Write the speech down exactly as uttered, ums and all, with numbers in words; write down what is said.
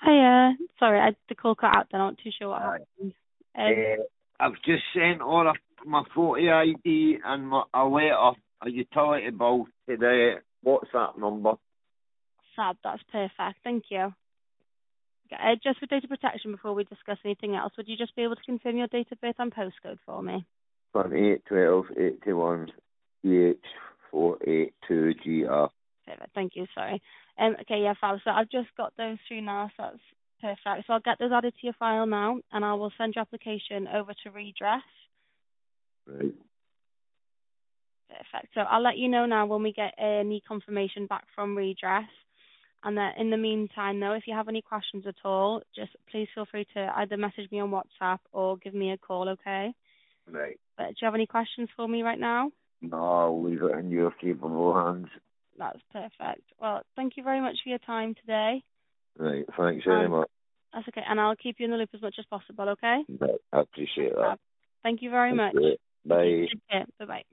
Hiya. Sorry, I, the call cut out then. I'm not too sure what Aye. happened. Um, Uh, I've just sent all of my photo I D and my, a letter, a utility bill to the WhatsApp number. Fab, that's perfect. Thank you. Okay, uh, just for data protection before we discuss anything else, would you just be able to confirm your date of birth and postcode for me? twenty-eight twelve eighty-one E H four eight two G R. Perfect. Thank you. Sorry. Um, okay, yeah, Fab. So I've just got those through now, so that's perfect. So I'll get those added to your file now, and I will send your application over to Redress. Right. Perfect. So I'll let you know now when we get any confirmation back from Redress. And then in the meantime, though, if you have any questions at all, just please feel free to either message me on WhatsApp or give me a call, okay? Right. But do you have any questions for me right now? No, I'll leave it in your capable hands. That's perfect. Well, thank you very much for your time today. Right. Thanks very Um, much. that's okay. And I'll keep you in the loop as much as possible, okay? Right. I appreciate that. Uh, thank you very Thank much. you. Thank you. Bye. Take care. Bye-bye.